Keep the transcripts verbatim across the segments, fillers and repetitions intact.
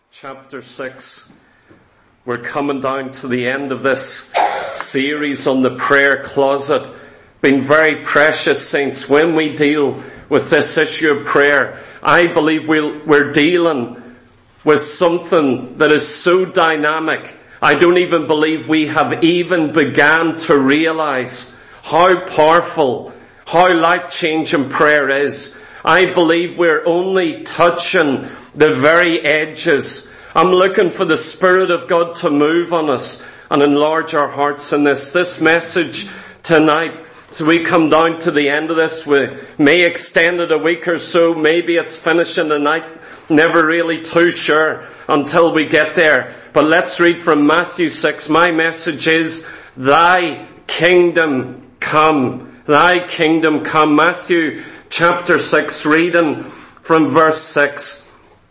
chapter six. We're coming down to the end of this series on the prayer closet. Been very precious, saints, when we deal with this issue of prayer. I believe we'll, we're dealing with something that is so dynamic. I don't even believe we have even begun to realize how powerful, how life-changing prayer is. I believe we're only touching the very edges. I'm looking for the Spirit of God to move on us and enlarge our hearts in this. This message tonight, so we come down to the end of this, we may extend it a week or so, maybe it's finishing tonight, never really too sure until we get there. But let's read from Matthew six. My message is, Thy kingdom come. Thy kingdom come. Matthew chapter six, reading from verse six.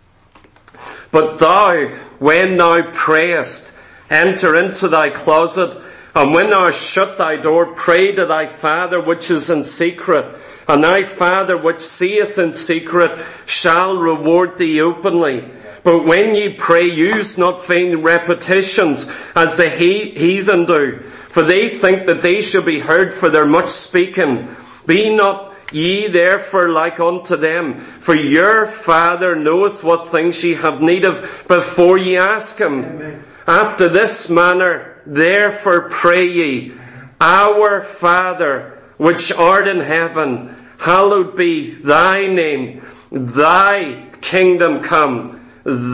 But thou, when thou prayest, enter into thy closet, and when thou hast shut thy door, pray to thy Father which is in secret, and thy Father which seeth in secret shall reward thee openly. But when ye pray, use not vain repetitions, as the heathen do, for they think that they shall be heard for their much speaking. Be not ye therefore like unto them, for your Father knoweth what things ye have need of before ye ask him. Amen. After this manner therefore pray ye, Our Father which art in heaven, hallowed be thy name. Thy kingdom come.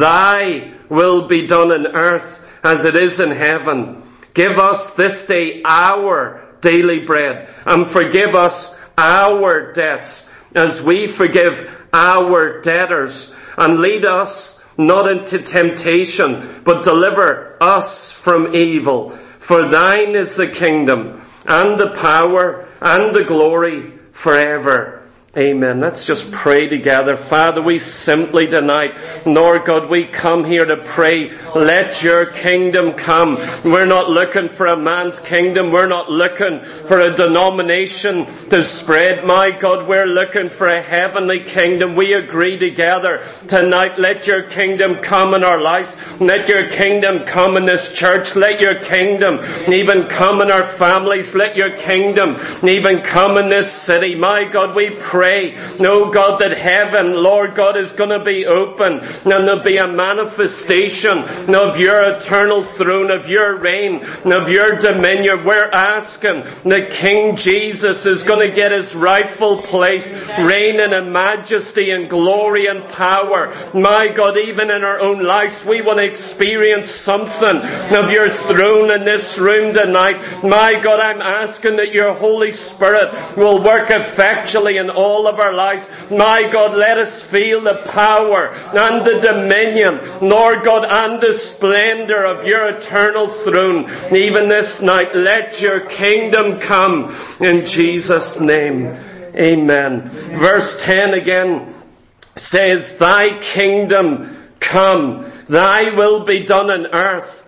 Thy will be done on earth as it is in heaven. Give us this day our daily bread, and forgive us our debts as we forgive our debtors. And lead us not into temptation, but deliver us from evil. For thine is the kingdom, and the power, and the glory forever. Amen. Let's just pray together. Father, we simply tonight, Lord God, we come here to pray, let your kingdom come. We're not looking for a man's kingdom. We're not looking for a denomination to spread. My God, we're looking for a heavenly kingdom. We agree together tonight, let your kingdom come in our lives. Let your kingdom come in this church. Let your kingdom even come in our families. Let your kingdom even come in this city. My God, we pray. No, God, that heaven, Lord God, is going to be open, and there'll be a manifestation of your eternal throne, of your reign, of your dominion. We're asking that King Jesus is going to get his rightful place, reigning in majesty and glory and power. My God, even in our own lives, we want to experience something of your throne in this room tonight. My God, I'm asking that your Holy Spirit will work effectually in all all of our lives. My God, let us feel the power and the dominion, Lord God, and the splendor of your eternal throne. Even this night, let your kingdom come in Jesus' name. Amen. Verse ten again says, Thy kingdom come, thy will be done on earth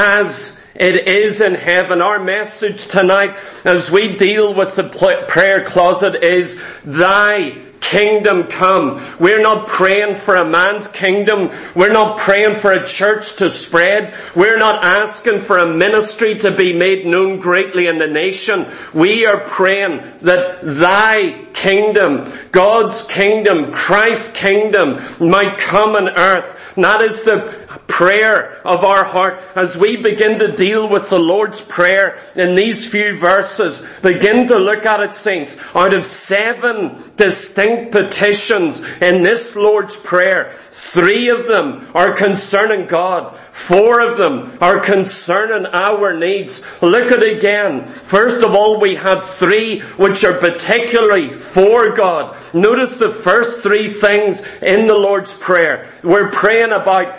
as it is in heaven. Our message tonight as we deal with the prayer closet is, Thy kingdom come. We're not praying for a man's kingdom. We're not praying for a church to spread. We're not asking for a ministry to be made known greatly in the nation. We are praying that Thy kingdom, God's kingdom, Christ's kingdom might come on earth. And that is the prayer of our heart as we begin to deal with the Lord's Prayer in these few verses. Begin to look at it, saints. Out of seven distinct petitions in this Lord's Prayer, three of them are concerning God. Four of them are concerning our needs. Look at it again. First of all, we have three which are particularly for God. Notice the first three things in the Lord's Prayer. We're praying about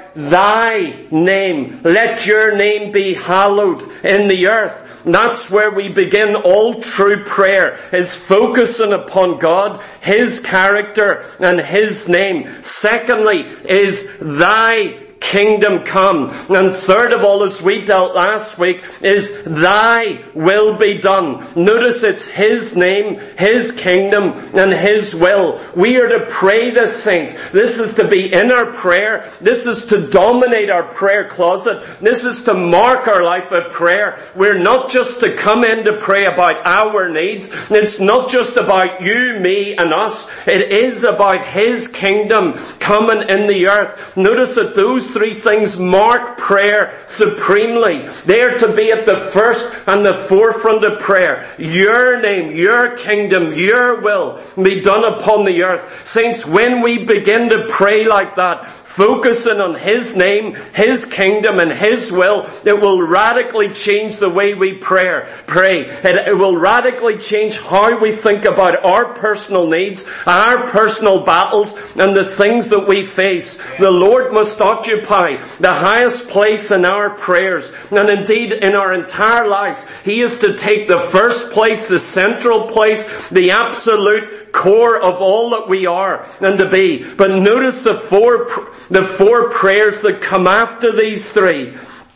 Thy name. Let your name be hallowed in the earth. That's where we begin all true prayer, is focusing upon God, His character, and His name. Secondly is Thy kingdom come. And third of all, as we dealt last week, is thy will be done. Notice it's his name, his kingdom, and his will. We are to pray this, saints. This is to be in our prayer. This is to dominate our prayer closet. This is to mark our life of prayer. We're not just to come in to pray about our needs. It's not just about you, me, and us. It is about his kingdom coming in the earth. Notice that those three things mark prayer supremely. They are to be at the first and the forefront of prayer. Your name, your kingdom, your will be done upon the earth. Saints, when we begin to pray like that, focusing on his name, his kingdom, and his will, it will radically change the way we pray. Pray. It, it will radically change how we think about our personal needs, our personal battles, and the things that we face. The Lord must occupy the highest place in our prayers, and indeed in our entire lives. He is to take the first place, the central place, the absolute core of all that we are and to be. But notice the four The four prayers that come after these three.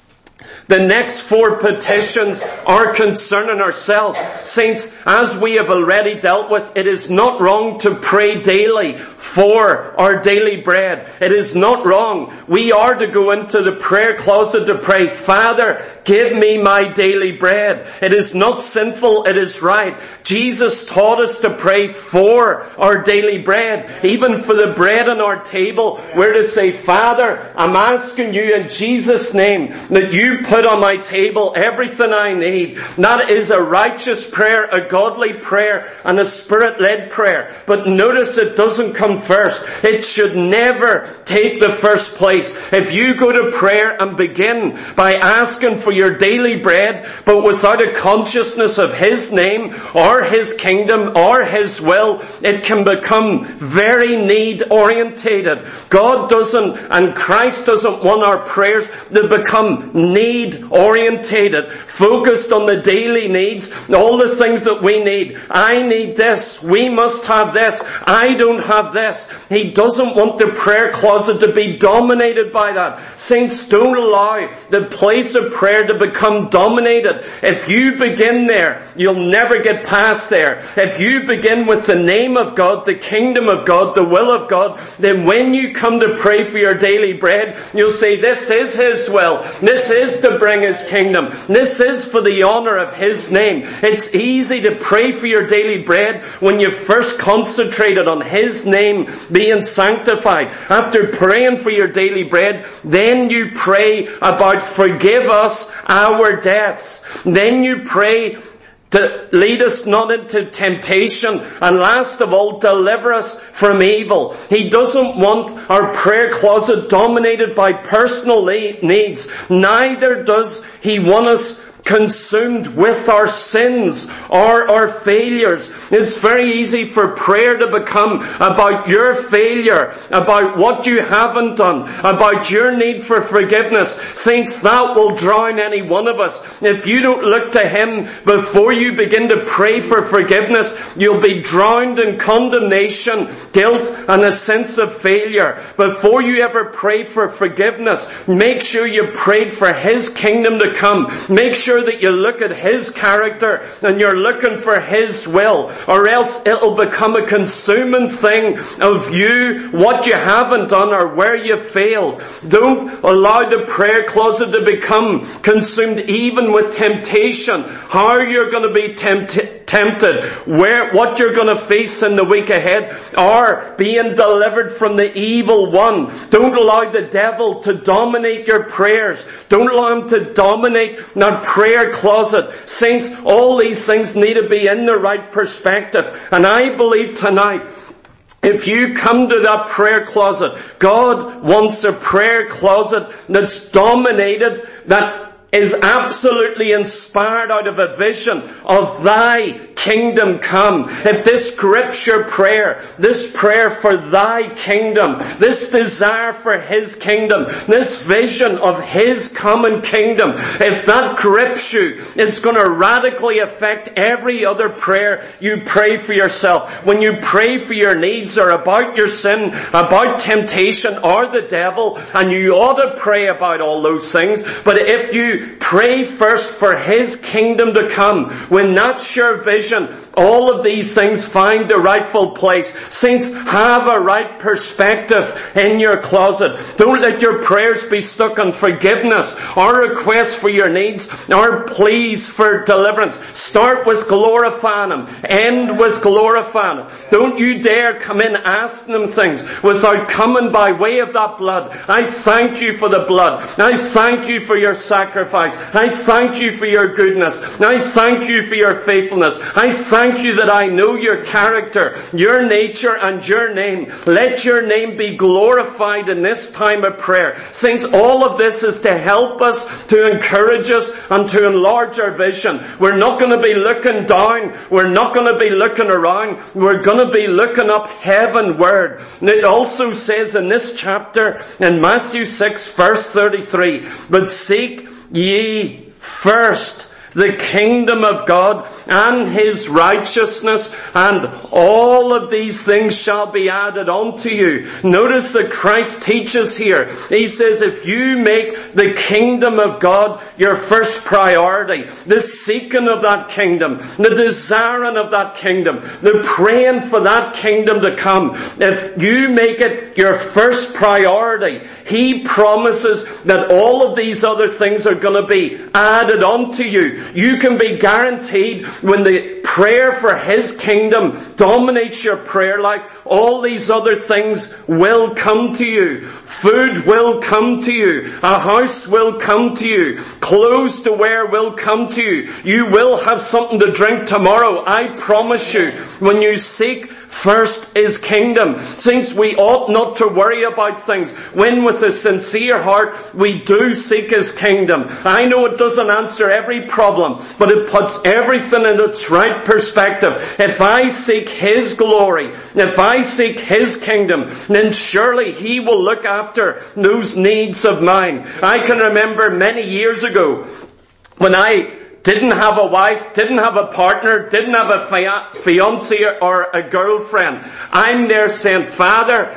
The next four petitions are concerning ourselves. Saints, as we have already dealt with, it is not wrong to pray daily for our daily bread. It is not wrong. We are to go into the prayer closet to pray, Father, give me my daily bread. It is not sinful, it is right. Jesus taught us to pray for our daily bread. Even for the bread on our table, we're to say, Father, I'm asking you in Jesus' name that you put on my table everything I need. That is a righteous prayer, a godly prayer, and a spirit-led prayer. But notice it doesn't come first. It should never take the first place. If you go to prayer and begin by asking for your daily bread, but without a consciousness of his name, or his kingdom, or his will, it can become very need-orientated. God doesn't, and Christ doesn't want our prayers to become need orientated, focused on the daily needs, all the things that we need. I need this. We must have this. I don't have this. He doesn't want the prayer closet to be dominated by that. Saints, don't allow the place of prayer to become dominated. If you begin there, you'll never get past there. If you begin with the name of God, the kingdom of God, the will of God, then when you come to pray for your daily bread, you'll say, this is his will. This is to bring his kingdom. This is for the honor of his name. It's easy to pray for your daily bread when you first concentrated on his name being sanctified. After praying for your daily bread, then you pray about forgive us our debts. Then you pray to lead us not into temptation, and last of all, deliver us from evil. He doesn't want our prayer closet dominated by personal needs. Neither does he want us consumed with our sins or our failures. It's very easy for prayer to become about your failure, about what you haven't done, about your need for forgiveness. Saints, that will drown any one of us. If you don't look to him before you begin to pray for forgiveness, you'll be drowned in condemnation, guilt, and a sense of failure. Before you ever pray for forgiveness, make sure you prayed for his kingdom to come. Make sure that you look at his character and you're looking for his will, or else it'll become a consuming thing of you, what you haven't done or where you failed. Don't allow the prayer closet to become consumed even with temptation, how you're going to be tempted, tempted, where, what you're going to face in the week ahead, or being delivered from the evil one. Don't allow the devil to dominate your prayers. Don't allow him to dominate that prayer closet. Saints, all these things need to be in the right perspective. And I believe tonight, if you come to that prayer closet, God wants a prayer closet that's dominated, that is absolutely inspired out of a vision of thy kingdom come. If this scripture prayer, this prayer for thy kingdom, this desire for his kingdom, this vision of his common kingdom, if that grips you, it's going to radically affect every other prayer you pray for yourself. When you pray for your needs or about your sin, about temptation or the devil, and you ought to pray about all those things, but if you pray first for his kingdom to come, when that's your vision, all of these things find the rightful place. Saints, have a right perspective in your closet. Don't let your prayers be stuck on forgiveness or requests for your needs or pleas for deliverance. Start with glorifying him. End with glorifying him. Don't you dare come in asking him things without coming by way of that blood. I thank you for the blood. I thank you for your sacrifice. I thank you for your goodness. I thank you for your faithfulness. I thank you that I know your character, your nature and your name. Let your name be glorified in this time of prayer. Saints, all of this is to help us, to encourage us and to enlarge our vision. We're not going to be looking down. We're not going to be looking around. We're going to be looking up heavenward. And it also says in this chapter in Matthew six verse thirty-three, but seek ye first the kingdom of God and his righteousness, and all of these things shall be added unto you. Notice that Christ teaches here. He says if you make the kingdom of God your first priority, the seeking of that kingdom, the desiring of that kingdom, the praying for that kingdom to come, if you make it your first priority, he promises that all of these other things are going to be added unto you. You can be guaranteed when the prayer for his kingdom dominates your prayer life, all these other things will come to you. Food will come to you. A house will come to you. Clothes to wear will come to you. You will have something to drink tomorrow. I promise you, when you seek first his kingdom. Since we ought not to worry about things, when with a sincere heart we do seek his kingdom. I know it doesn't answer every problem, but it puts everything in its right perspective. If I seek his glory, if I seek his kingdom, then surely he will look after those needs of mine. I can remember many years ago when I didn't have a wife, didn't have a partner, didn't have a fiancé or a girlfriend. I'm there saying, Father,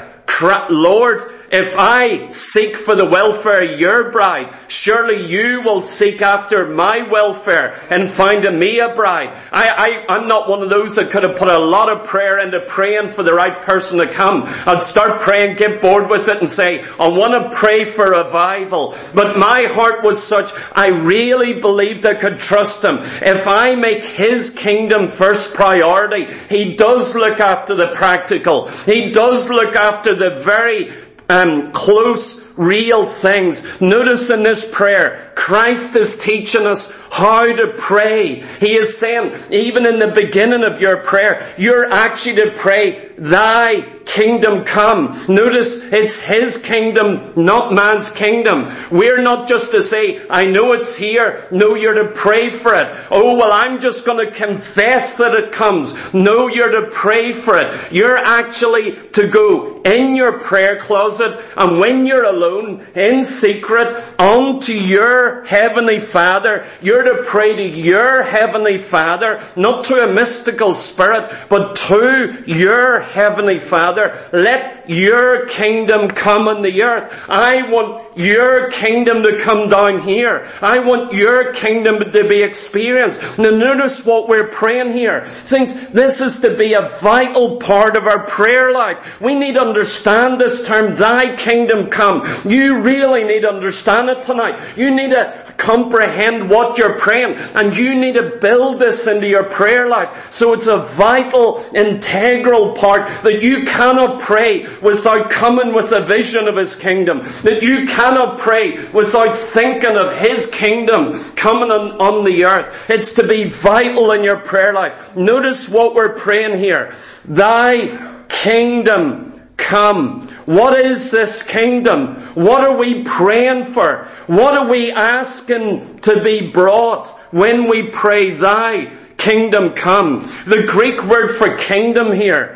Lord, if I seek for the welfare of your bride, surely you will seek after my welfare and find me a bride. I, I, I'm not one of those that could have put a lot of prayer into praying for the right person to come. I'd start praying, get bored with it and say, I want to pray for revival. But my heart was such, I really believed I could trust him. If I make his kingdom first priority, he does look after the practical. He does look after the very Um, close, real things. Notice in this prayer, Christ is teaching us how to pray. He is saying, even in the beginning of your prayer, you're actually to pray, thy kingdom come. Notice it's his kingdom, not man's kingdom. We're not just to say, I know it's here. No, you're to pray for it. Oh, well, I'm just going to confess that it comes. No, you're to pray for it. You're actually to go in your prayer closet, and when you're alone, in secret, unto your heavenly Father, you're to pray to your heavenly Father, not to a mystical spirit, but to your heavenly Father. Let your kingdom come on the earth. I want your kingdom to come down here. I want your kingdom to be experienced. Now notice what we're praying here. Since this is to be a vital part of our prayer life, we need to understand this term, thy kingdom come. You really need to understand it tonight. You need to comprehend what you're praying, and you need to build this into your prayer life. So it's a vital, integral part that you cannot pray without coming with a vision of his kingdom. That you cannot pray without thinking of his kingdom coming on, on the earth. It's to be vital in your prayer life. Notice what we're praying here. Thy kingdom come. What is this kingdom? What are we praying for? What are we asking to be brought when we pray, thy kingdom come? The Greek word for kingdom here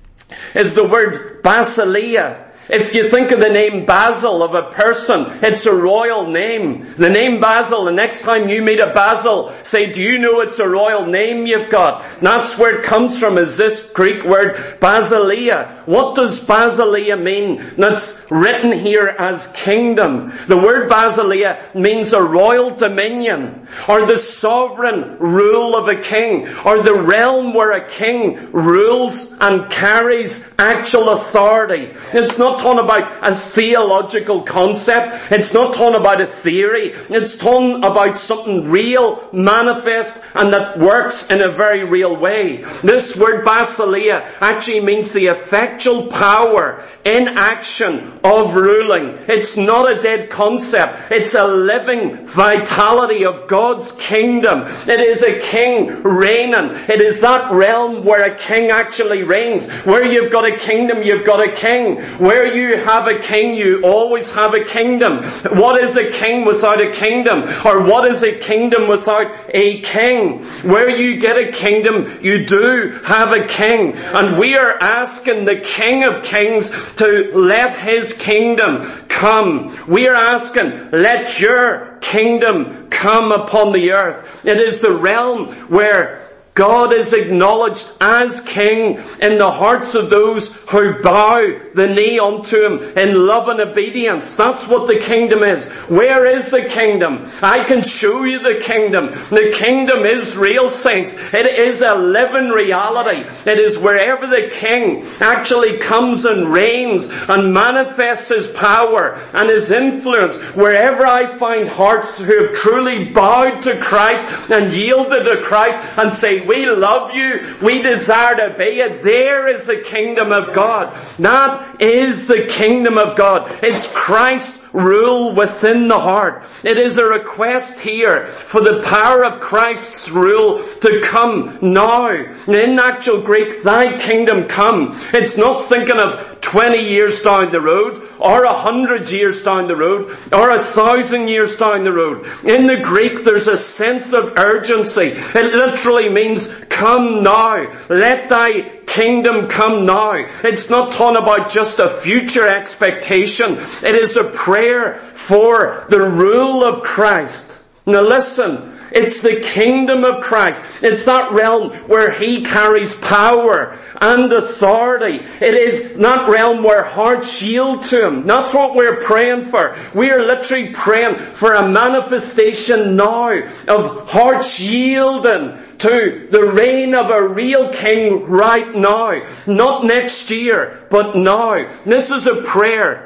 is the word basileia. If you think of the name Basil of a person, it's a royal name. The name Basil, the next time you meet a Basil, say, do you know it's a royal name you've got? That's where it comes from, is this Greek word basileia. What does basileia mean? That's written here as kingdom. The word basileia means a royal dominion, or the sovereign rule of a king, or the realm where a king rules and carries actual authority. It's not talking about a theological concept. It's not talking about a theory. It's talking about something real, manifest, and that works in a very real way. This word basileia actually means the effectual power in action of ruling. It's not a dead concept. It's a living vitality of God's kingdom. It is a king reigning. It is that realm where a king actually reigns. Where you've got a kingdom, you've got a king. Where you have a king, you always have a kingdom. What is a king without a kingdom? Or what is a kingdom without a king? Where you get a kingdom, you do have a king. And we are asking the King of Kings to let his kingdom come. We are asking, let your kingdom come upon the earth. It is the realm where God is acknowledged as king in the hearts of those who bow the knee unto him in love and obedience. That's what the kingdom is. Where is the kingdom? I can show you the kingdom. The kingdom is real, saints. It is a living reality. It is wherever the king actually comes and reigns and manifests his power and his influence. Wherever I find hearts who have truly bowed to Christ and yielded to Christ and say, we love you, we desire to obey it. There is the kingdom of God. That is the kingdom of God. It's Christ's rule within the heart. It is a request here for the power of Christ's rule to come now. In actual Greek, thy kingdom come. It's not thinking of twenty years down the road, or a hundred years down the road, or a thousand years down the road. In the Greek, there's a sense of urgency. It literally means, come now. Let thy kingdom come now. It's not talking about just a future expectation. It is a prayer for the rule of Christ. Now listen, it's the kingdom of Christ. It's that realm where he carries power and authority. It is that realm where hearts yield to him. That's what we're praying for. We are literally praying for a manifestation now of hearts yielding to the reign of a real king right now. Not next year, but now. This is a prayer.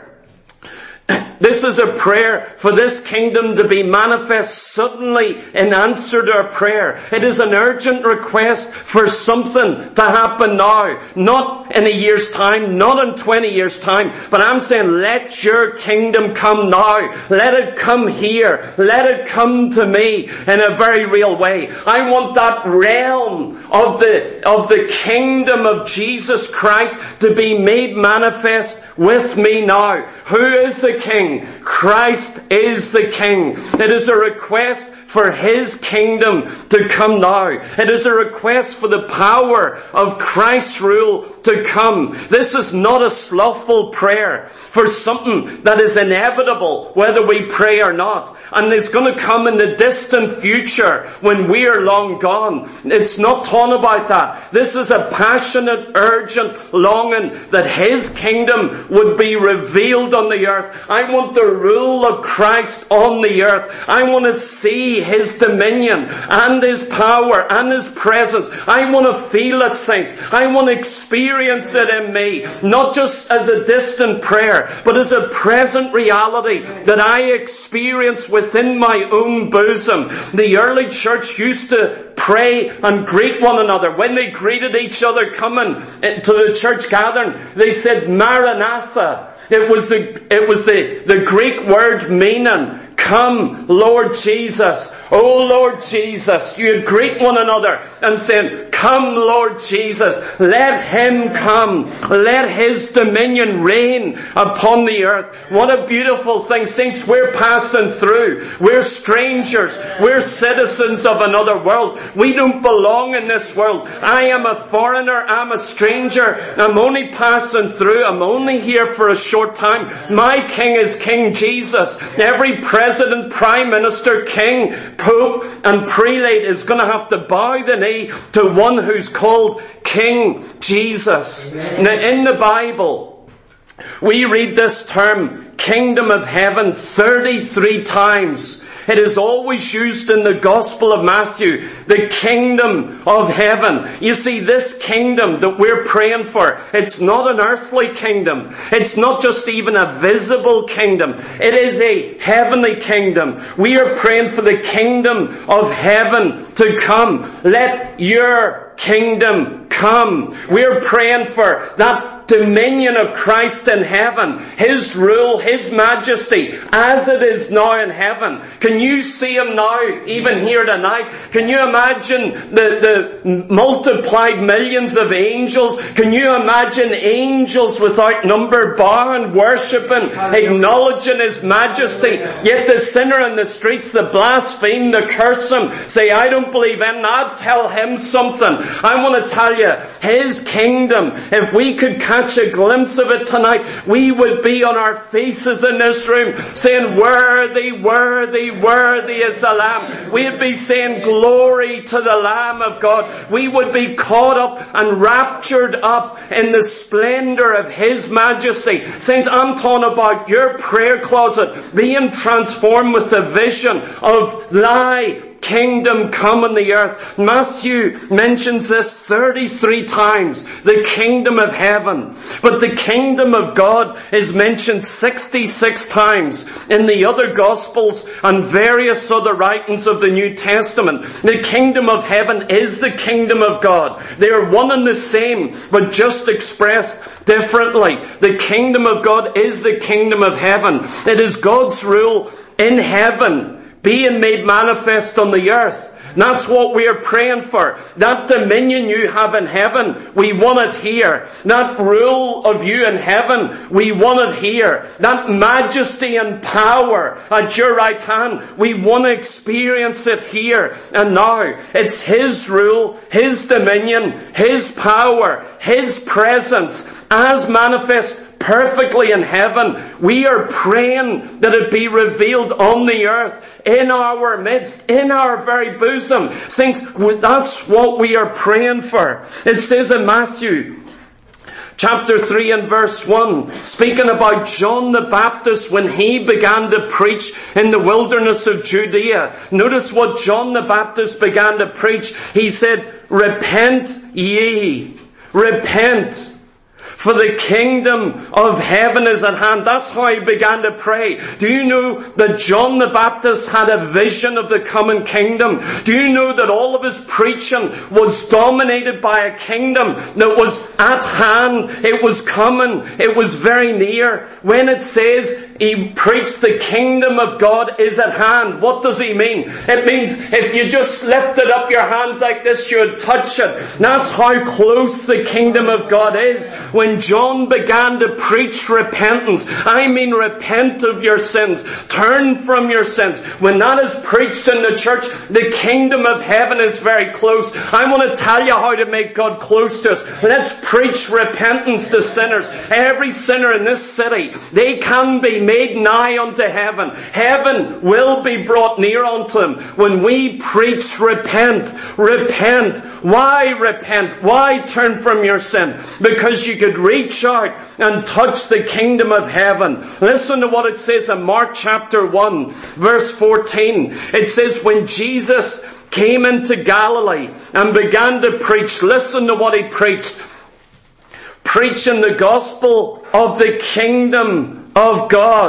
This is a prayer for this kingdom to be manifest suddenly in answer to our prayer. It is an urgent request for something to happen now. Not in a year's time, not in twenty years' time, but I'm saying let your kingdom come now. Let it come here. Let it come to me in a very real way. I want that realm of the, of the kingdom of Jesus Christ to be made manifest with me now. Who is the king? Christ is the king. It is a request for his kingdom to come now. It is a request for the power of Christ's rule to come. This is not a slothful prayer for something that is inevitable whether we pray or not, and is going to come in the distant future when we are long gone. It's not talking about that. This is a passionate, urgent longing that his kingdom would be revealed on the earth. I want the rule of Christ on the earth. I want to see his dominion and his power and his presence. I want to feel it, saints. I want to experience it in me, not just as a distant prayer, but as a present reality that I experience within my own bosom. The early church used to pray and greet one another. When they greeted each other coming to the church gathering, they said Maranatha. It was the, it was the, the Greek word meaning, come, Lord Jesus. Oh, Lord Jesus. You'd greet one another and saying, come, Lord Jesus. Let him come. Let his dominion reign upon the earth. What a beautiful thing. Saints, we're passing through. We're strangers. We're citizens of another world. We don't belong in this world. I am a foreigner. I'm a stranger. I'm only passing through. I'm only here for a short time. My King is King Jesus. Every president, prime minister, king, pope, and prelate is going to have to bow the knee to one who's called King Jesus. Amen. Now, in the Bible, we read this term, kingdom of heaven, thirty-three times. It is always used in the Gospel of Matthew, the kingdom of heaven. You see, this kingdom that we're praying for, it's not an earthly kingdom. It's not just even a visible kingdom. It is a heavenly kingdom. We are praying for the kingdom of heaven to come. Let your kingdom come. We're praying for that dominion of Christ in heaven, his rule, his majesty, as it is now in heaven. Can you see him now, even here tonight? Can you imagine the, the multiplied millions of angels? Can you imagine angels without number bowing, worshipping, acknowledging his majesty? Yet the sinner in the streets, the blaspheme, the curse him, say, I don't believe in, I'd tell him something. I want to tell you, his kingdom, if we could catch a glimpse of it tonight, we would be on our faces in this room saying, worthy, worthy, worthy is the Lamb. We'd be saying, glory to the Lamb of God. We would be caught up and raptured up in the splendor of his majesty. Saints, I'm talking about your prayer closet being transformed with the vision of thy kingdom come on the earth. Matthew mentions this thirty-three times, the kingdom of heaven. But the kingdom of God is mentioned sixty-six times in the other Gospels and various other writings of the New Testament. The kingdom of heaven is the kingdom of God. They are one and the same, but just expressed differently. The kingdom of God is the kingdom of heaven. It is God's rule in heaven being made manifest on the earth. That's what we are praying for. That dominion you have in heaven, we want it here. That rule of you in heaven, we want it here. That majesty and power at your right hand, we want to experience it here and now. It's his rule, his dominion, his power, his presence as manifest perfectly in heaven. We are praying that it be revealed on the earth, in our midst, in our very bosom. Saints, that's what we are praying for. It says in Matthew chapter three and verse one, speaking about John the Baptist when he began to preach in the wilderness of Judea. Notice what John the Baptist began to preach. He said, repent ye, repent, for the kingdom of heaven is at hand. That's how he began to pray. Do you know that John the Baptist had a vision of the coming kingdom? Do you know that all of his preaching was dominated by a kingdom that was at hand? It was coming. It was very near. When it says he preached the kingdom of God is at hand, what does he mean? It means if you just lifted up your hands like this, you would touch it. That's how close the kingdom of God is. When John began to preach repentance, I mean repent of your sins, turn from your sins. When that is preached in the church, the kingdom of heaven is very close. I want to tell you how to make God close to us. Let's preach repentance to sinners. Every sinner in this city, they can be made nigh unto heaven. Heaven will be brought near unto them when we preach repent, repent. Why repent? Why turn from your sin? Because you could reach out and touch the kingdom of heaven. Listen to what it says in Mark chapter one, verse fourteen. It says, when Jesus came into Galilee and began to preach, listen to what he preached. Preaching the gospel of the kingdom of God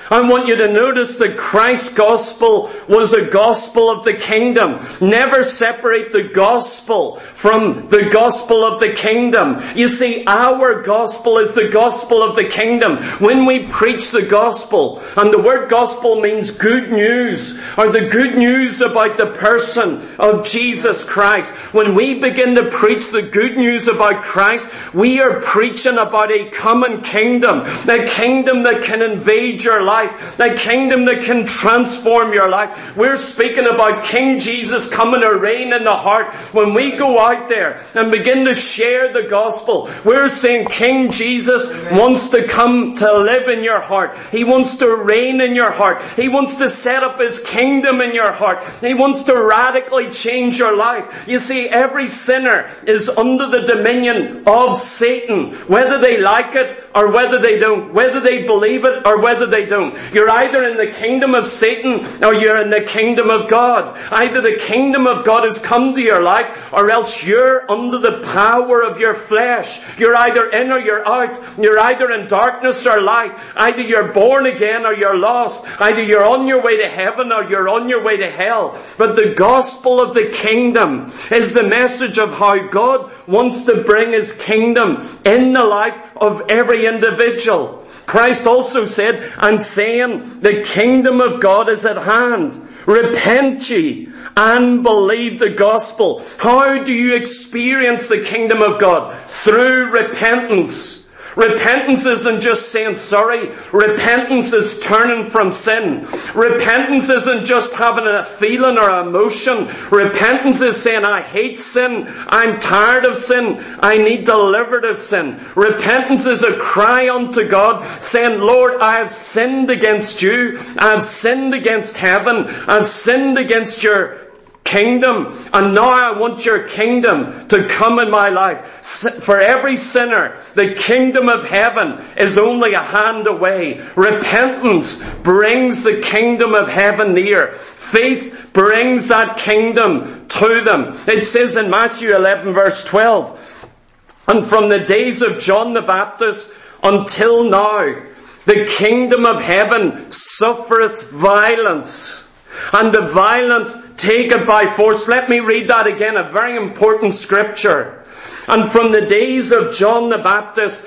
I want you to notice that Christ's gospel was a gospel of the kingdom. Never separate the gospel from the gospel of the kingdom. You see, our gospel is the gospel of the kingdom. When we preach the gospel, and the word gospel means good news, or the good news about the person of Jesus Christ. When we begin to preach the good news about Christ, we are preaching about a common kingdom. A kingdom that can invade your life. A kingdom that can transform your life. We're speaking about King Jesus coming to reign in the heart. When we go out there and begin to share the gospel, we're saying King Jesus wants to come to live in your heart. He wants to reign in your heart. He wants to set up His kingdom in your heart. He wants to radically change your life. You see, every sinner is under the dominion of Satan, whether they like it or whether they don't, whether they believe it or whether they don't. You're either in the kingdom of Satan or you're in the kingdom of God. Either the kingdom of God has come to your life or else you're under the power of your flesh. You're either in or you're out. You're either in darkness or light. Either you're born again or you're lost. Either you're on your way to heaven or you're on your way to hell. But the gospel of the kingdom is the message of how God wants to bring His kingdom in the life of every individual. Christ also said, I'm saying the kingdom of God is at hand. Repent ye and believe the gospel. How do you experience the kingdom of God? Through repentance. Repentance isn't just saying sorry. Repentance is turning from sin. Repentance isn't just having a feeling or an emotion. Repentance is saying, I hate sin. I'm tired of sin. I need delivered of sin. Repentance is a cry unto God saying, Lord, I have sinned against you. I have sinned against heaven. I've sinned against your kingdom, and now I want your kingdom to come in my life. For every sinner, the kingdom of heaven is only a hand away. Repentance brings the kingdom of heaven near. Faith brings that kingdom to them. It says in Matthew eleven verse twelve, and from the days of John the Baptist until now, the kingdom of heaven suffereth violence, and the violent take it by force. Let me read that again, a very important scripture. And from the days of John the Baptist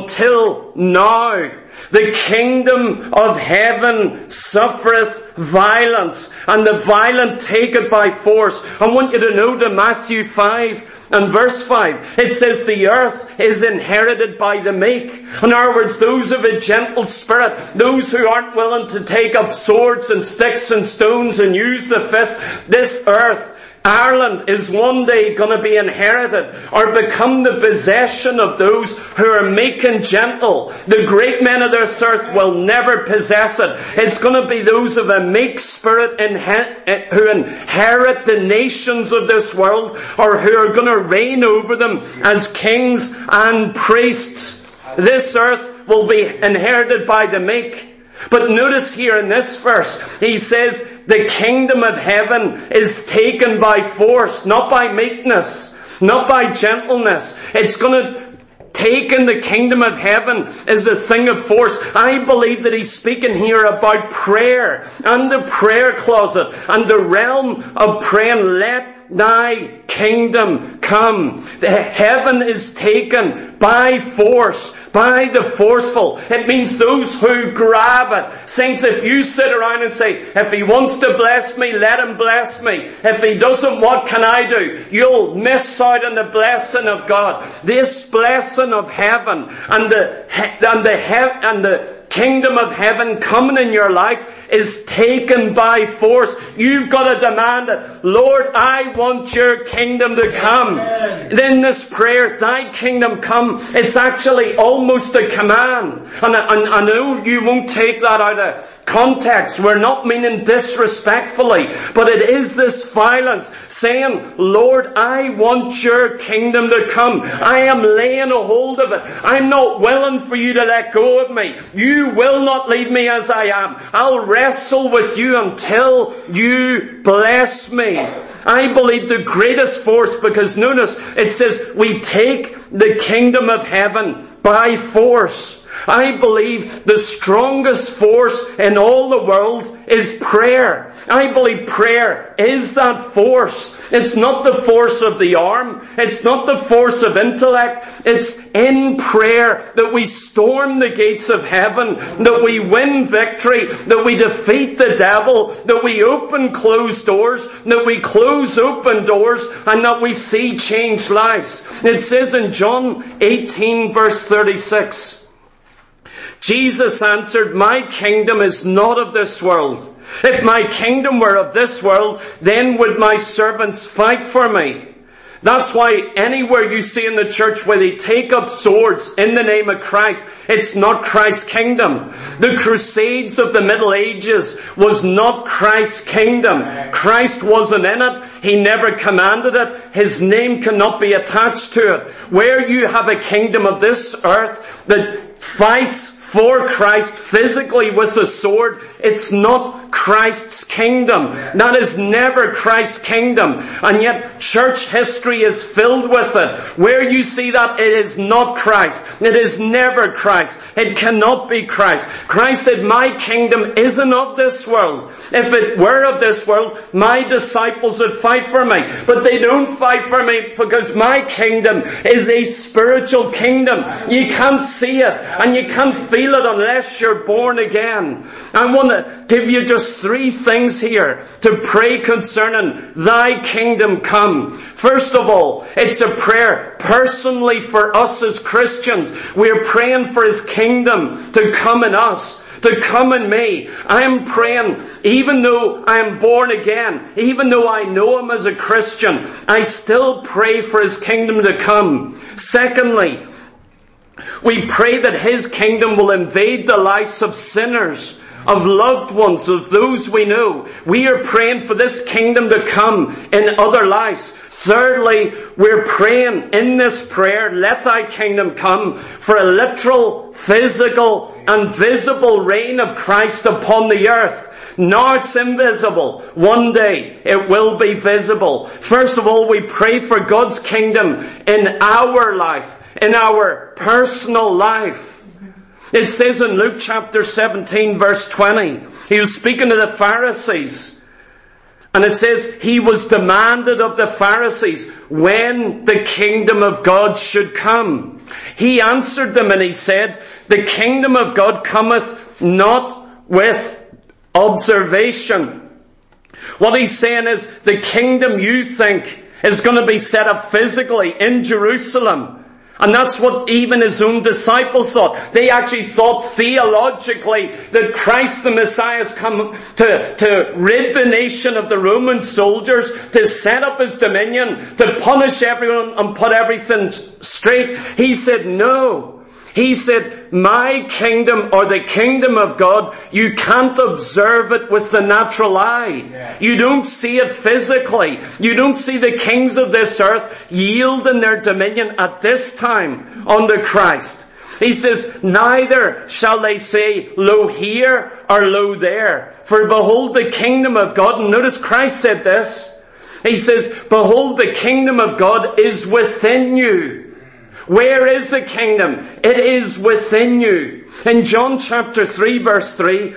until now, the kingdom of heaven suffereth violence, and the violent take it by force. I want you to know to Matthew five and verse five, it says the earth is inherited by the meek. In other words, those of a gentle spirit, those who aren't willing to take up swords and sticks and stones and use the fist. This earth, Ireland, is one day going to be inherited or become the possession of those who are meek and gentle. The great men of this earth will never possess it. It's going to be those of a meek spirit who inherit the nations of this world, or who are going to reign over them as kings and priests. This earth will be inherited by the meek. But notice here in this verse, he says the kingdom of heaven is taken by force, not by meekness, not by gentleness. It's going to take in the kingdom of heaven as a thing of force. I believe that he's speaking here about prayer and the prayer closet and the realm of praying, let thy kingdom come. The heaven is taken by force, by the forceful. It means those who grab it. Saints, if you sit around and say, if he wants to bless me, let him bless me. If he doesn't, what can I do? You'll miss out on the blessing of God. This blessing of heaven and the, and the, and the kingdom of heaven coming in your life is taken by force. You've got to demand it. Lord, I want your kingdom to come. Amen. Then this prayer, thy kingdom come, it's actually almost a command. And I, and I know you won't take that out of context. We're not meaning disrespectfully, but it is this violence saying, Lord, I want your kingdom to come. I am laying a hold of it. I'm not willing for you to let go of me. You will not leave me as I am. I'll wrestle with you until you bless me. I believe the greatest force, because notice it says we take the kingdom of heaven by force. I believe the strongest force in all the world is prayer. I believe prayer is that force. It's not the force of the arm. It's not the force of intellect. It's in prayer that we storm the gates of heaven, that we win victory, that we defeat the devil, that we open closed doors, that we close open doors, and that we see changed lives. It says in John eighteen verse thirty-six, Jesus answered, my kingdom is not of this world. If my kingdom were of this world, then would my servants fight for me. That's why anywhere you see in the church where they take up swords in the name of Christ, it's not Christ's kingdom. The Crusades of the Middle Ages was not Christ's kingdom. Christ wasn't in it. He never commanded it. His name cannot be attached to it. Where you have a kingdom of this earth that fights for Christ physically with a sword, it's not Christ's kingdom. That is never Christ's kingdom. And yet church history is filled with it. Where you see that, it is not Christ. It is never Christ. It cannot be Christ. Christ said, my kingdom isn't of this world. If it were of this world, my disciples would fight for me. But they don't fight for me because my kingdom is a spiritual kingdom. You can't see it and you can't feel it unless you're born again. I want to give you just three things here to pray concerning thy kingdom come. First of all, it's a prayer personally for us as Christians. We're praying for his kingdom to come in us, to come in me. I'm praying, even though I'm born again, even though I know him as a Christian, I still pray for his kingdom to come. Secondly, we pray that his kingdom will invade the lives of sinners, of loved ones, of those we know. We are praying for this kingdom to come in other lives. Thirdly, we're praying in this prayer, let thy kingdom come, for a literal, physical, and visible reign of Christ upon the earth. Now it's invisible. One day it will be visible. First of all, we pray for God's kingdom in our life, in our personal life. It says in Luke chapter seventeen verse twenty, he was speaking to the Pharisees, and it says he was demanded of the Pharisees when the kingdom of God should come. He answered them and he said, the kingdom of God cometh not with observation. What he's saying is the kingdom you think is going to be set up physically in Jerusalem. And that's what even his own disciples thought. They actually thought theologically that Christ the Messiah has come to, to rid the nation of the Roman soldiers, to set up his dominion, to punish everyone and put everything straight. He said, no. He said, my kingdom, or the kingdom of God, you can't observe it with the natural eye. Yeah. You don't see it physically. You don't see the kings of this earth yielding their dominion at this time under Christ. He says, neither shall they say, lo here or lo there. For behold, the kingdom of God, and notice Christ said this. He says, behold, the kingdom of God is within you. Where is the kingdom? It is within you. In John chapter three verse three,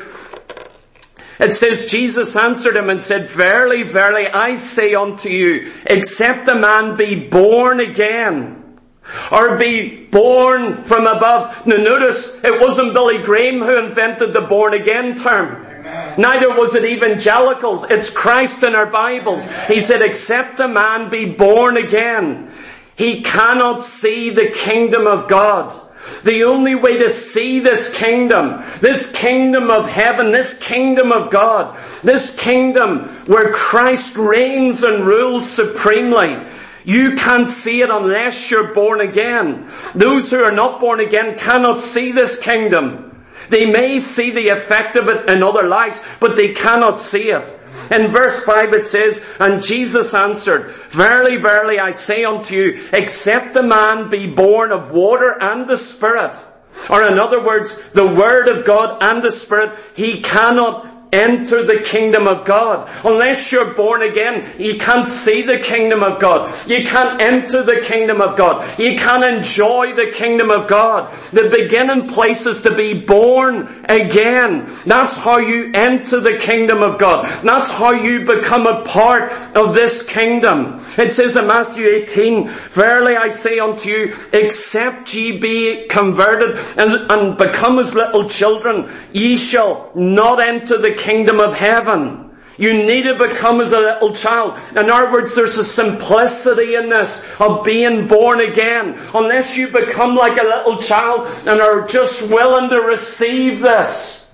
it says, Jesus answered him and said, verily, verily, I say unto you, except a man be born again, or be born from above. Now notice, it wasn't Billy Graham who invented the born again term. Neither was it evangelicals. It's Christ in our Bibles. He said, except a man be born again, he cannot see the kingdom of God. The only way to see this kingdom, this kingdom of heaven, this kingdom of God, this kingdom where Christ reigns and rules supremely, you can't see it unless you're born again. Those who are not born again cannot see this kingdom. They may see the effect of it in other lives, but they cannot see it. In verse five it says, and Jesus answered, verily, verily, I say unto you, except a man be born of water and the Spirit, or in other words, the Word of God and the Spirit, he cannot enter the kingdom of God. Unless you're born again, you can't see the kingdom of God. You can't enter the kingdom of God. You can't enjoy the kingdom of God. The beginning place is to be born again. That's how you enter the kingdom of God. That's how you become a part of this kingdom. It says in Matthew eighteen, verily I say unto you, except ye be converted and, and become as little children, ye shall not enter the kingdom of heaven. You need to become as a little child. In other words, there's a simplicity in this of being born again. Unless you become like a little child and are just willing to receive this,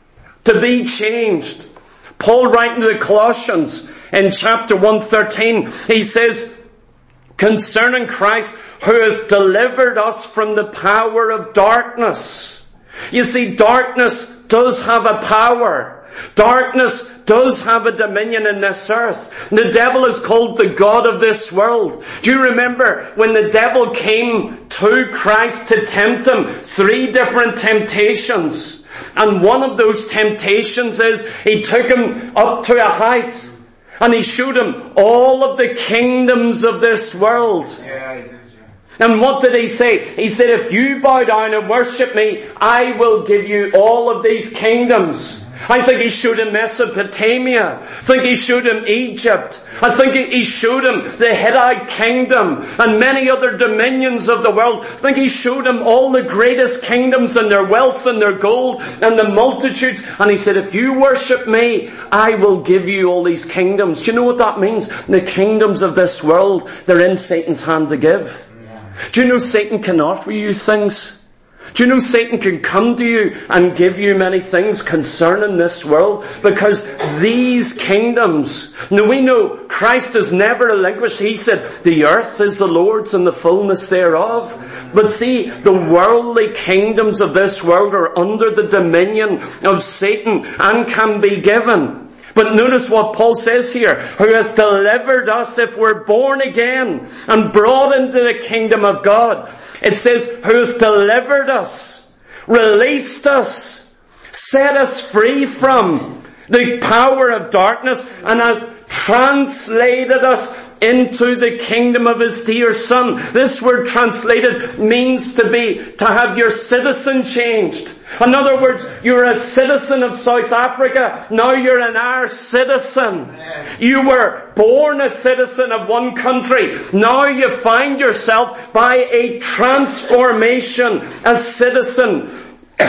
to be changed. Paul writing to the Colossians in chapter one thirteen, he says, concerning Christ who has delivered us from the power of darkness. You see, darkness does have a power. Darkness does have a dominion in this earth. The devil is called the god of this world. Do you remember when the devil came to Christ to tempt him? Three different temptations. And one of those temptations is he took him up to a height and he showed him all of the kingdoms of this world. Yeah, I did. And what did he say? He said, if you bow down and worship me, I will give you all of these kingdoms. I think he showed him Mesopotamia. I think he showed him Egypt. I think he showed him the Hittite kingdom and many other dominions of the world. I think he showed him all the greatest kingdoms and their wealth and their gold and the multitudes. And he said, if you worship me, I will give you all these kingdoms. Do you know what that means? The kingdoms of this world, they're in Satan's hand to give. Do you know Satan can offer you things? Do you know Satan can come to you and give you many things concerning this world? Because these kingdoms, now we know Christ is never relinquished. He said, the earth is the Lord's and the fullness thereof. But see, the worldly kingdoms of this world are under the dominion of Satan and can be given. But notice what Paul says here, who hath delivered us if we're born again and brought into the kingdom of God. It says, who hath delivered us, released us, set us free from the power of darkness and hath translated us into the kingdom of his dear Son. This word translated means to be, to have your citizen changed. In other words, you're a citizen of South Africa. Now you're an Irish citizen. You were born a citizen of one country. Now you find yourself by a transformation, a citizen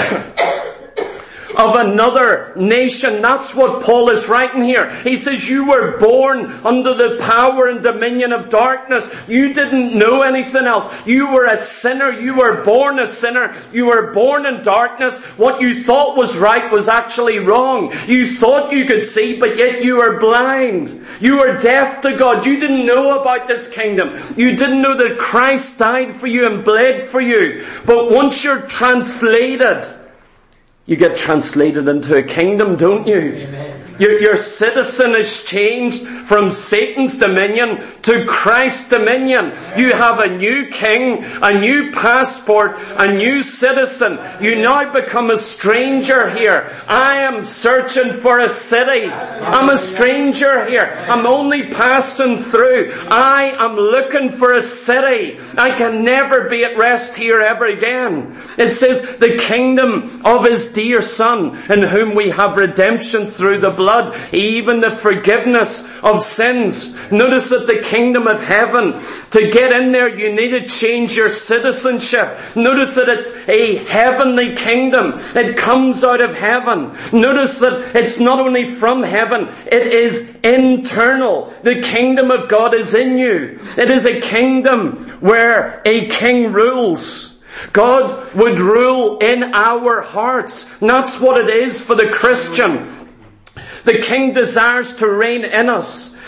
of another nation. That's what Paul is writing here. He says you were born under the power and dominion of darkness. You didn't know anything else. You were a sinner. You were born a sinner. You were born in darkness. What you thought was right was actually wrong. You thought you could see, but yet you were blind. You were deaf to God. You didn't know about this kingdom. You didn't know that Christ died for you and bled for you. But once you're translated, you get translated into a kingdom, don't you? Amen. Your, your citizen is changed from Satan's dominion to Christ's dominion. You have a new king, a new passport, a new citizen. You now become a stranger here. I am searching for a city. I'm a stranger here. I'm only passing through. I am looking for a city. I can never be at rest here ever again. It says the kingdom of his dear Son, in whom we have redemption through the blood, even the forgiveness of sins. Notice that the kingdom of heaven, to get in there, you need to change your citizenship. Notice that it's a heavenly kingdom. It comes out of heaven. Notice that it's not only from heaven, it is internal. The kingdom of God is in you. It is a kingdom where a king rules. God would rule in our hearts. And that's what it is for the Christian. The King desires to reign in us.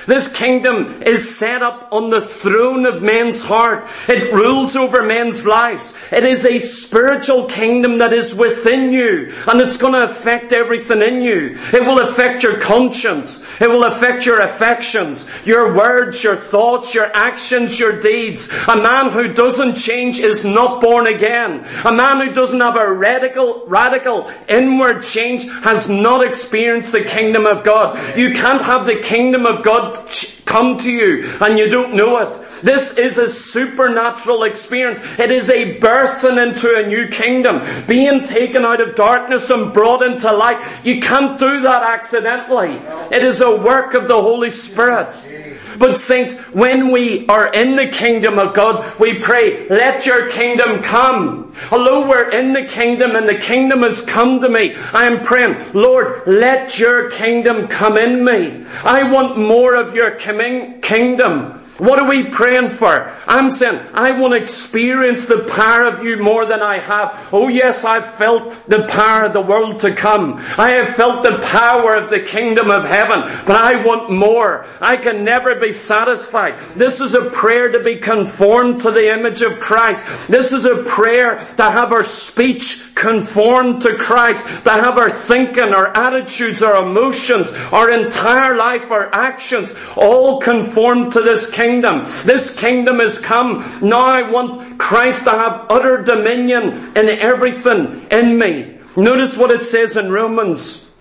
This kingdom is set up on the throne of men's heart. It rules over men's lives. It is a spiritual kingdom that is within you, and it's going to affect everything in you. It will affect your conscience. It will affect your affections, your words, your thoughts, your actions, your deeds. A man who doesn't change is not born again. A man who doesn't have a radical, radical inward change has not experienced the kingdom of God. You can't have the kingdom of God come to you and you don't know it. This is a supernatural experience. It is a birthing into a new kingdom, being taken out of darkness and brought into light. You can't do that accidentally. It is a work of the Holy Spirit. But saints, when we are in the kingdom of God, we pray, let your kingdom come. Although we're in the kingdom and the kingdom has come to me, I am praying, Lord, let your kingdom come in me. I want more of your kingdom. What are we praying for? I'm saying, I want to experience the power of you more than I have. Oh yes, I've felt the power of the world to come. I have felt the power of the kingdom of heaven, but I want more. I can never be satisfied. This is a prayer to be conformed to the image of Christ. This is a prayer to have our speech conformed to Christ, to have our thinking, our attitudes, our emotions, our entire life, our actions, all conformed to this kingdom. This kingdom has come. Now I want Christ to have utter dominion in everything in me. Notice what it says in Romans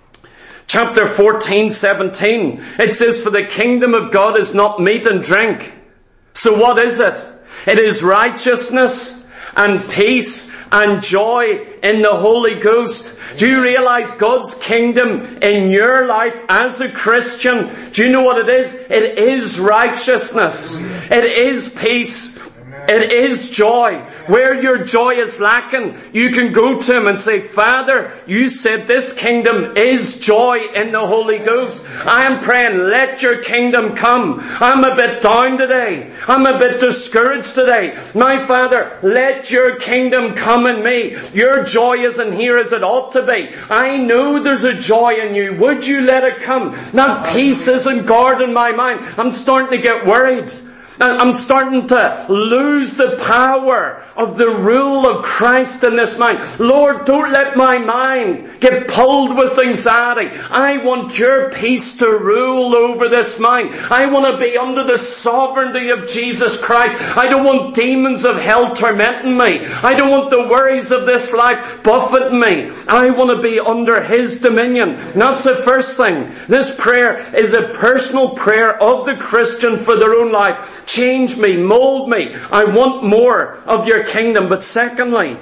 chapter fourteen, seventeen. It says, for the kingdom of God is not meat and drink. So what is it? It is righteousness and peace and joy in the Holy Ghost. Do you realize God's kingdom in your life as a Christian? Do you know what it is? It is righteousness. It is peace. It is joy. Where your joy is lacking, you can go to Him and say, Father, you said this kingdom is joy in the Holy Ghost. I am praying, let your kingdom come. I'm a bit down today. I'm a bit discouraged today. My Father, let your kingdom come in me. Your joy isn't here as it ought to be. I know there's a joy in you. Would you let it come? That peace isn't guarding my mind. I'm starting to get worried. I'm starting to lose the power of the rule of Christ in this mind. Lord, don't let my mind get pulled with anxiety. I want your peace to rule over this mind. I want to be under the sovereignty of Jesus Christ. I don't want demons of hell tormenting me. I don't want the worries of this life buffeting me. I want to be under His dominion. And that's the first thing. This prayer is a personal prayer of the Christian for their own life. Change me, mold me. I want more of your kingdom. But secondly,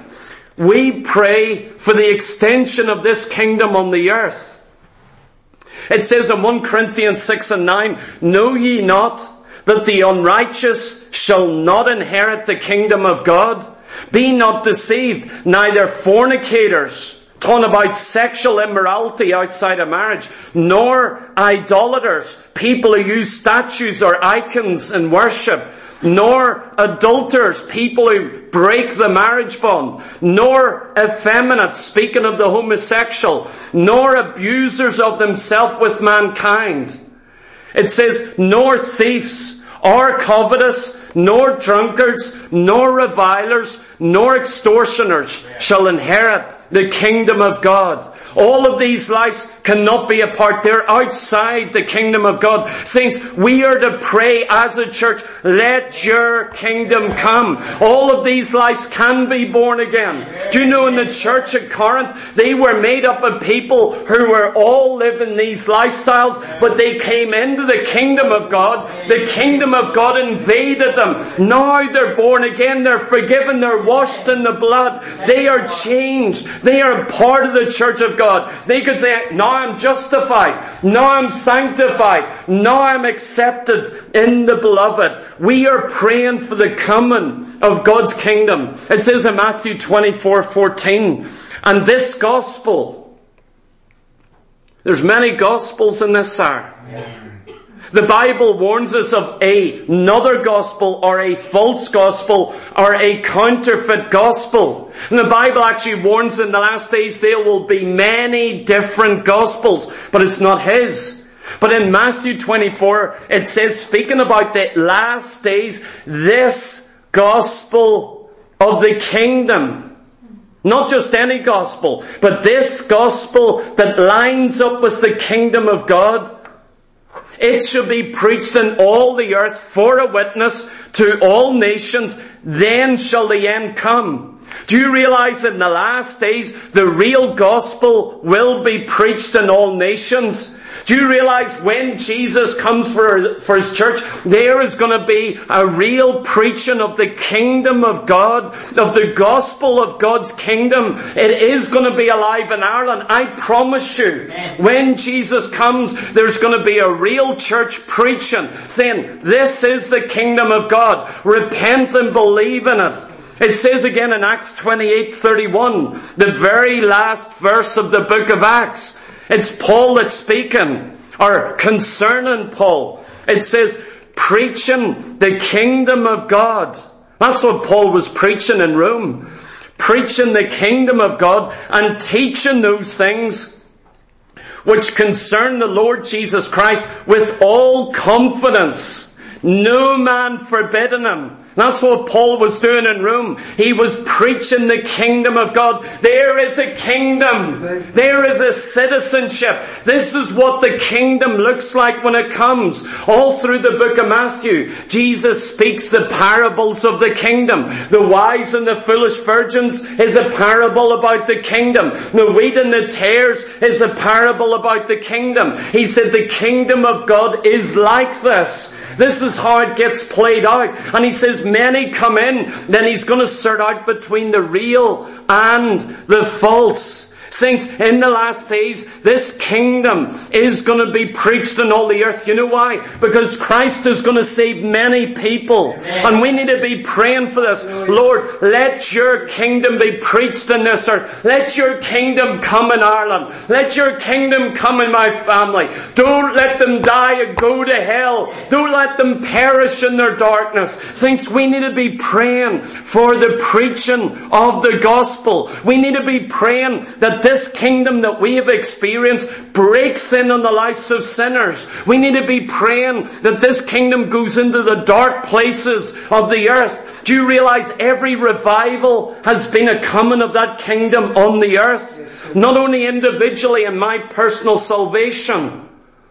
we pray for the extension of this kingdom on the earth. It says in First Corinthians six and nine, know ye not that the unrighteous shall not inherit the kingdom of God? Be not deceived, neither fornicators, talking about sexual immorality outside of marriage, nor idolaters, people who use statues or icons in worship, nor adulterers, people who break the marriage bond, nor effeminate, speaking of the homosexual, nor abusers of themselves with mankind. It says, nor thieves, or covetous, nor drunkards, nor revilers, nor extortioners shall inherit the kingdom of God. All of these lives cannot be apart. They're outside the kingdom of God. Saints, we are to pray as a church, let your kingdom come. All of these lives can be born again. Do you know in the church at Corinth, they were made up of people who were all living these lifestyles, but they came into the kingdom of God. The kingdom of God invaded them. Now they're born again. They're forgiven. They're washed in the blood. They are changed. They are part of the church of God. They could say, now I'm justified. Now I'm sanctified. Now I'm accepted in the beloved. We are praying for the coming of God's kingdom. It says in Matthew twenty-four fourteen, and this gospel, there's many gospels in this hour. The Bible warns us of a, another gospel or a false gospel or a counterfeit gospel. And the Bible actually warns in the last days there will be many different gospels, but it's not His. But in Matthew twenty-four, it says, speaking about the last days, this gospel of the kingdom, not just any gospel, but this gospel that lines up with the kingdom of God, it shall be preached in all the earth for a witness to all nations, then shall the end come. Do you realize that in the last days, the real gospel will be preached in all nations? Do you realize when Jesus comes for, for His church, there is going to be a real preaching of the kingdom of God, of the gospel of God's kingdom. It is going to be alive in Ireland. I promise you, when Jesus comes, there's going to be a real church preaching, saying, this is the kingdom of God. Repent and believe in it. It says again in Acts twenty-eight thirty-one, the very last verse of the book of Acts. It's Paul that's speaking, or concerning Paul. It says, preaching the kingdom of God. That's what Paul was preaching in Rome. Preaching the kingdom of God and teaching those things which concern the Lord Jesus Christ with all confidence. No man forbidding him. That's what Paul was doing in Rome. He was preaching the kingdom of God. There is a kingdom. There is a citizenship. This is what the kingdom looks like when it comes. All through the book of Matthew, Jesus speaks the parables of the kingdom. The wise and the foolish virgins is a parable about the kingdom. The wheat and the tares is a parable about the kingdom. He said the kingdom of God is like this. This is how it gets played out. And he says many come in, then he's going to sort out between the real and the false. Saints, in the last days, this kingdom is going to be preached in all the earth. You know why? Because Christ is going to save many people. Amen. And we need to be praying for this. Lord, let your kingdom be preached in this earth. Let your kingdom come in Ireland. Let your kingdom come in my family. Don't let them die and go to hell. Don't let them perish in their darkness. Saints, we need to be praying for the preaching of the gospel. We need to be praying that this kingdom that we have experienced breaks in on the lives of sinners. We need to be praying that this kingdom goes into the dark places of the earth. Do you realize every revival has been a coming of that kingdom on the earth? Not only individually in my personal salvation.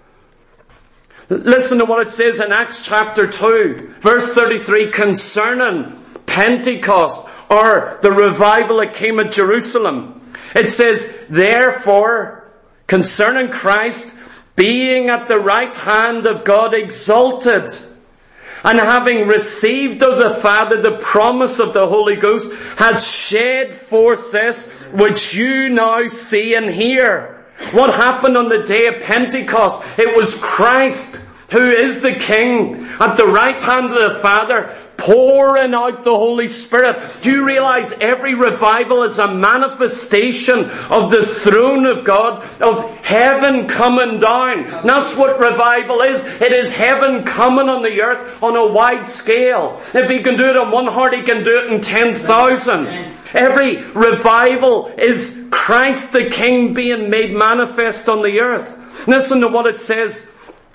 Listen to what it says in Acts chapter two, verse thirty-three, concerning Pentecost, or the revival that came at Jerusalem. It says, therefore, concerning Christ, being at the right hand of God exalted, and having received of the Father the promise of the Holy Ghost, had shed forth this which you now see and hear. What happened on the day of Pentecost? It was Christ, who is the King, at the right hand of the Father, pouring out the Holy Spirit. Do you realize every revival is a manifestation of the throne of God, of heaven coming down? And that's what revival is. It is heaven coming on the earth on a wide scale. If he can do it in one heart, he can do it in ten thousand. Every revival is Christ the King being made manifest on the earth. Listen to what it says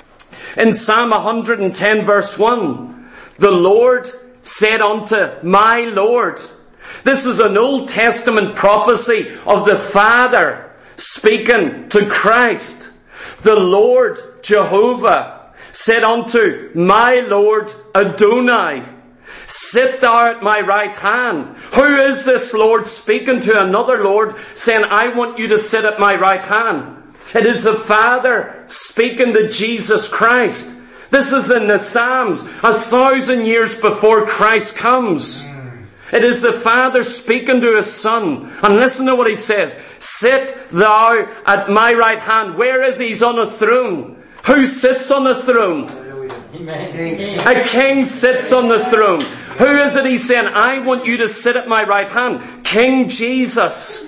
in Psalm one hundred ten verse one. The Lord said unto my Lord. This is an Old Testament prophecy of the Father speaking to Christ. The Lord Jehovah said unto my Lord Adonai, sit thou at my right hand. Who is this Lord speaking to another Lord, saying, I want you to sit at my right hand? It is the Father speaking to Jesus Christ. This is in the Psalms, a thousand years before Christ comes. It is the Father speaking to His Son. And listen to what He says. Sit thou at my right hand. Where is He? He's on a throne. Who sits on the throne? Amen. A king sits on the throne. Who is it He's saying, I want you to sit at my right hand? King Jesus.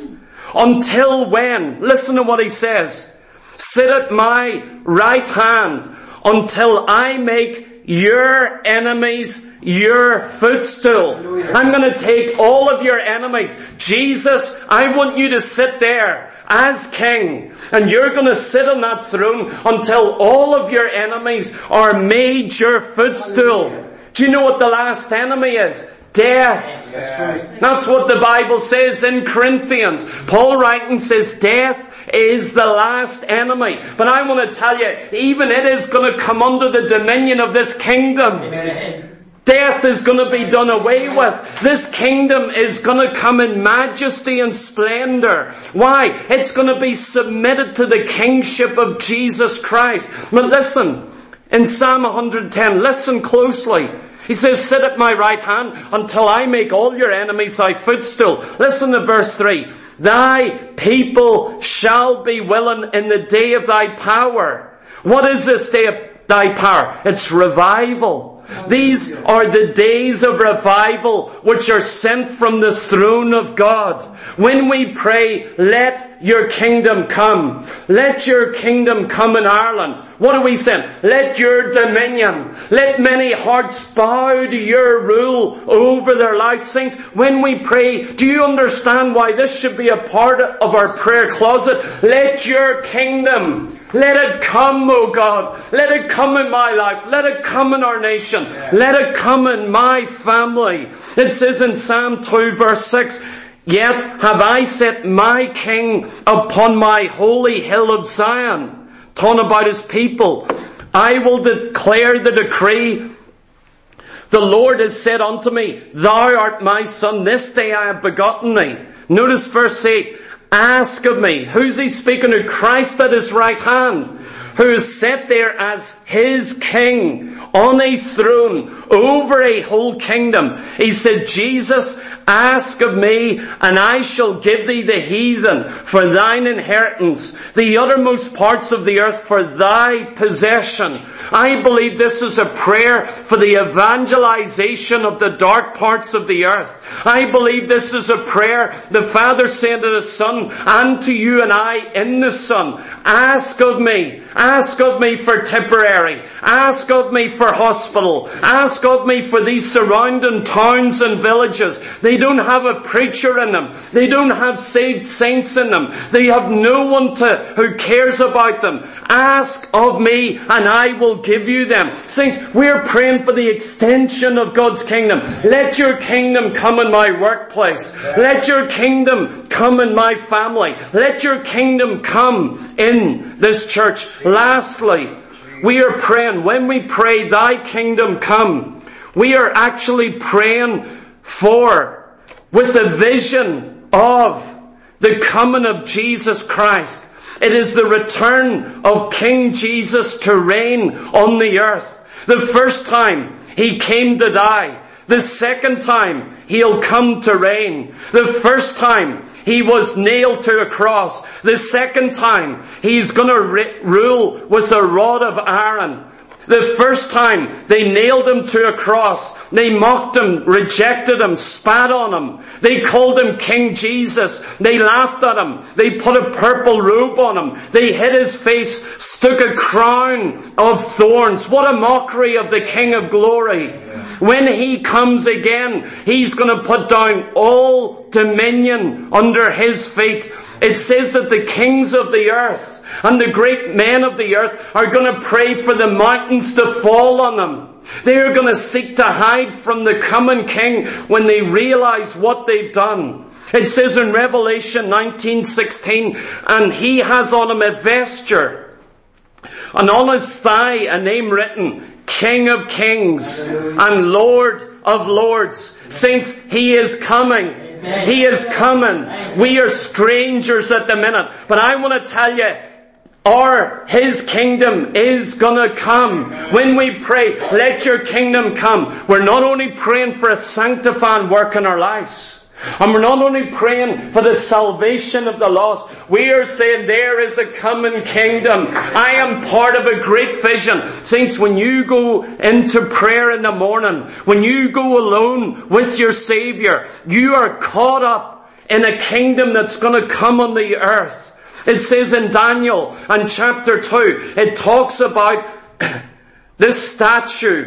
Until when? Listen to what He says. Sit at my right hand until I make your enemies your footstool. I'm going to take all of your enemies. Jesus, I want you to sit there as king, and you're going to sit on that throne until all of your enemies are made your footstool. Do you know what the last enemy is? Death. That's right. That's what the Bible says in Corinthians. Paul writing says death is the last enemy. But I want to tell you, even it is going to come under the dominion of this kingdom. Amen. Death is going to be done away with. This kingdom is going to come in majesty and splendor. Why? It's going to be submitted to the kingship of Jesus Christ. But listen, in Psalm one hundred ten, listen closely. He says, sit at my right hand until I make all your enemies thy footstool. Listen to verse three. Thy people shall be willing in the day of thy power. What is this day of thy power? It's revival. These are the days of revival which are sent from the throne of God. When we pray, let your kingdom come. Let your kingdom come in Ireland. What are we saying? Let your dominion, let many hearts bow to your rule over their lives. Saints, when we pray, do you understand why this should be a part of our prayer closet? Let your kingdom, let it come, O God. Let it come in my life. Let it come in our nation. Let it come in my family. It says in Psalm two verse six, yet have I set my king upon my holy hill of Zion. Talking about his people. I will declare the decree. The Lord has said unto me, thou art my son, this day I have begotten thee. Notice verse eight. Ask of me. Who's he speaking to? Christ at his right hand, who is set there as his king on a throne over a whole kingdom. He said, Jesus, ask of me, and I shall give thee the heathen for thine inheritance, the uttermost parts of the earth for thy possession. I believe this is a prayer for the evangelization of the dark parts of the earth. I believe this is a prayer the Father saying to the Son and to you and I in the Son. Ask of me. Ask of me for Tipperary. Ask of me for hospital. Ask of me for these surrounding towns and villages. They don't have a preacher in them. They don't have saved saints in them. They have no one to, who cares about them. Ask of me and I will give you them. Saints, we're praying for the extension of God's kingdom. Let your kingdom come in my workplace. Let your kingdom come in my family. Let your kingdom come in this church. Lastly, we are praying, when we pray, thy kingdom come, we are actually praying for, with a vision of the coming of Jesus Christ. It is the return of King Jesus to reign on the earth. The first time he came to die. The second time he'll come to reign. The first time he was nailed to a cross. The second time he's going to re- rule with a rod of iron. The first time they nailed him to a cross, they mocked him, rejected him, spat on him. They called him King Jesus. They laughed at him. They put a purple robe on him. They hid his face, stuck a crown of thorns. What a mockery of the King of Glory. When he comes again, he's going to put down all dominion under his feet. It says that the kings of the earth and the great men of the earth are going to pray for the mountains to fall on them. They are going to seek to hide from the coming king when they realize what they've done. It says in Revelation nineteen sixteen, and he has on him a vesture, and on his thigh a name written, King of Kings and Lord of Lords. Saints, he is coming. He is coming. We are strangers at the minute. But I want to tell you, our, his kingdom is gonna come. When we pray, let your kingdom come, we're not only praying for a sanctifying work in our lives. And we're not only praying for the salvation of the lost, we are saying there is a coming kingdom. I am part of a great vision. Saints, when you go into prayer in the morning, when you go alone with your Savior, you are caught up in a kingdom that's going to come on the earth. It says in Daniel and chapter two, it talks about this statue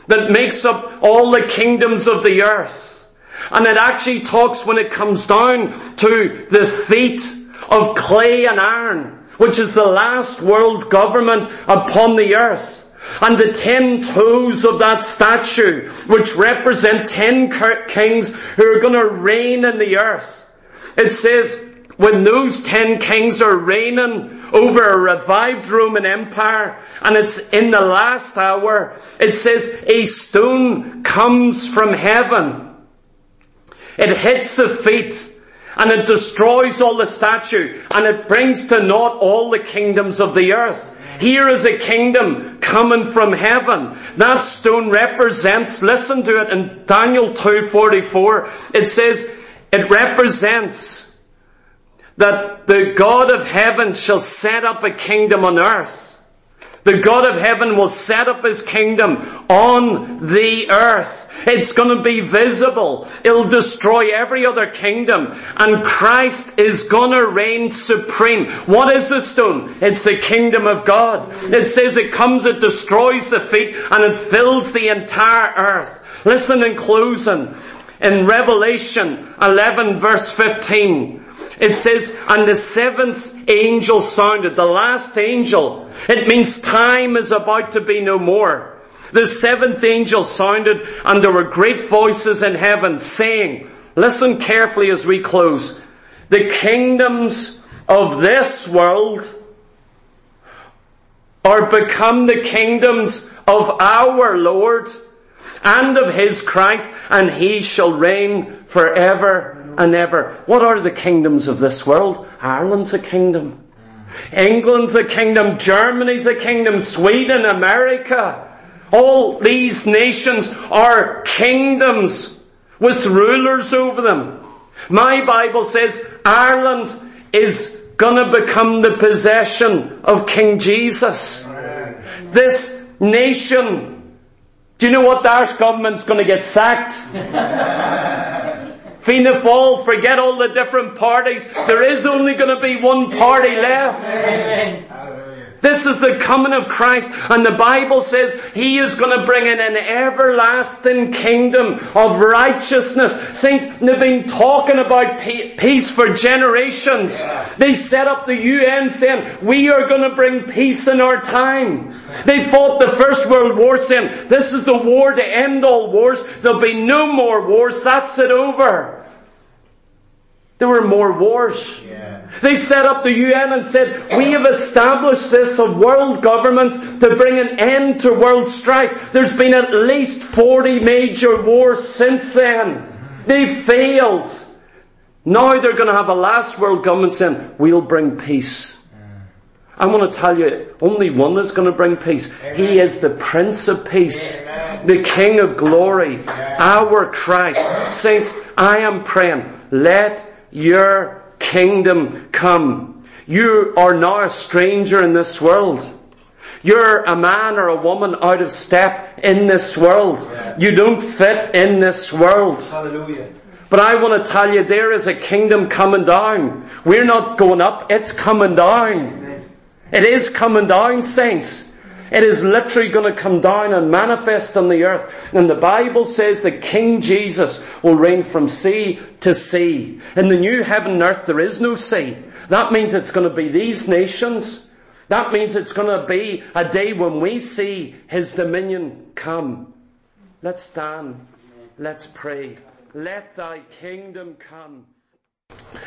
that makes up all the kingdoms of the earth. And it actually talks, when it comes down to the feet of clay and iron, which is the last world government upon the earth. And the ten toes of that statue, which represent ten kings who are going to reign in the earth. It says, when those ten kings are reigning over a revived Roman Empire, and it's in the last hour, it says, a stone comes from heaven. It hits the feet, and it destroys all the statue, and it brings to naught all the kingdoms of the earth. Here is a kingdom coming from heaven. That stone represents, listen to it in Daniel two forty-four, it says, it represents that the God of heaven shall set up a kingdom on earth. The God of heaven will set up His kingdom on the earth. It's going to be visible. It'll destroy every other kingdom. And Christ is going to reign supreme. What is the stone? It's the kingdom of God. It says it comes, it destroys the feet, and it fills the entire earth. Listen in closing. In Revelation eleven verse fifteen, it says, and the seventh angel sounded, the last angel. It means time is about to be no more. The seventh angel sounded, and there were great voices in heaven saying, listen carefully as we close, the kingdoms of this world are become the kingdoms of our Lord and of His Christ, and He shall reign forever and ever. What are the kingdoms of this world? Ireland's a kingdom. England's a kingdom. Germany's a kingdom. Sweden, America. All these nations are kingdoms with rulers over them. My Bible says Ireland is gonna become the possession of King Jesus. This nation, do you know what the Irish government's gonna get sacked? Fianna Fáil, forget all the different parties. There is only going to be one party left. Amen. This is the coming of Christ, and the Bible says He is going to bring in an everlasting kingdom of righteousness. Saints, they've been talking about peace for generations. They set up the U N saying, we are going to bring peace in our time. They fought the First World War saying, this is the war to end all wars. There'll be no more wars. That's it over. There were more wars. Yeah. They set up the U N and said, we have established this of world governments to bring an end to world strife. There's been at least forty major wars since then. They failed. Now they're going to have a last world government saying, we'll bring peace. I want to tell you, only one is going to bring peace. Amen. He is the Prince of Peace. Amen. The King of Glory. Amen. Our Christ. Saints, I am praying, let your kingdom come. You are now a stranger in this world. You're a man or a woman out of step in this world. Yeah. You don't fit in this world. Hallelujah. But I want to tell you, there is a kingdom coming down. We're not going up, it's coming down. Amen. It is coming down, saints. It is literally going to come down and manifest on the earth. And the Bible says that King Jesus will reign from sea to sea. In the new heaven and earth there is no sea. That means it's going to be these nations. That means it's going to be a day when we see His dominion come. Let's stand. Let's pray. Let Thy kingdom come.